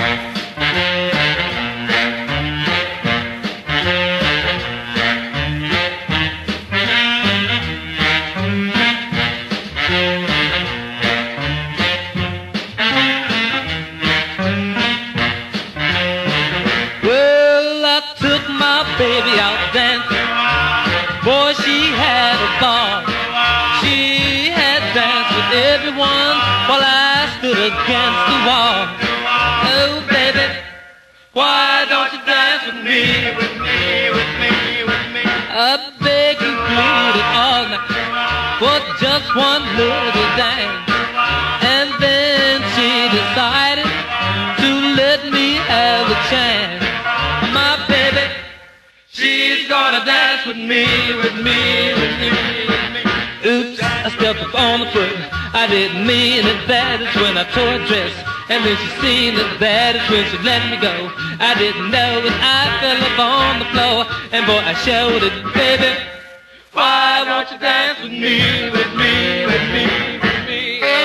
Well, I took my baby out dancing. Boy, she had a ball. She had danced with everyone while I stood against the wall. Oh, baby, why don't you dance with me? With me, with me, with me. I beg you, pleaded all night for just one little dance. And then she decided to let me have a chance. My baby, she's gonna dance with me, with me, with me, with me. Oops, I stepped up on the foot. I didn't mean it, that is when I tore her dress. And then she seen it, that is when she let me go. I didn't know it, I fell up on the floor. And boy, I showed it, baby, why won't you dance with me, with me, with me, with me?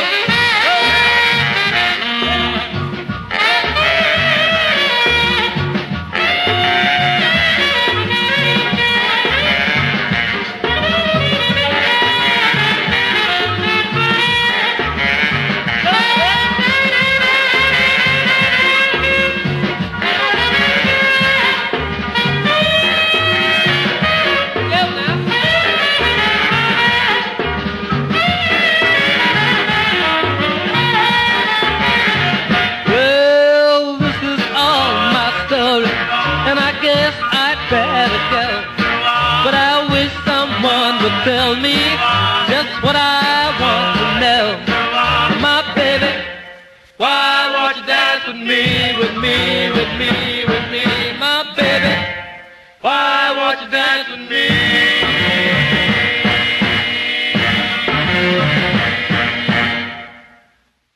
Better go, but I wish someone would tell me just what I want to know. My baby, why won't you dance with me, with me, with me, with me? My baby, why won't you dance with me?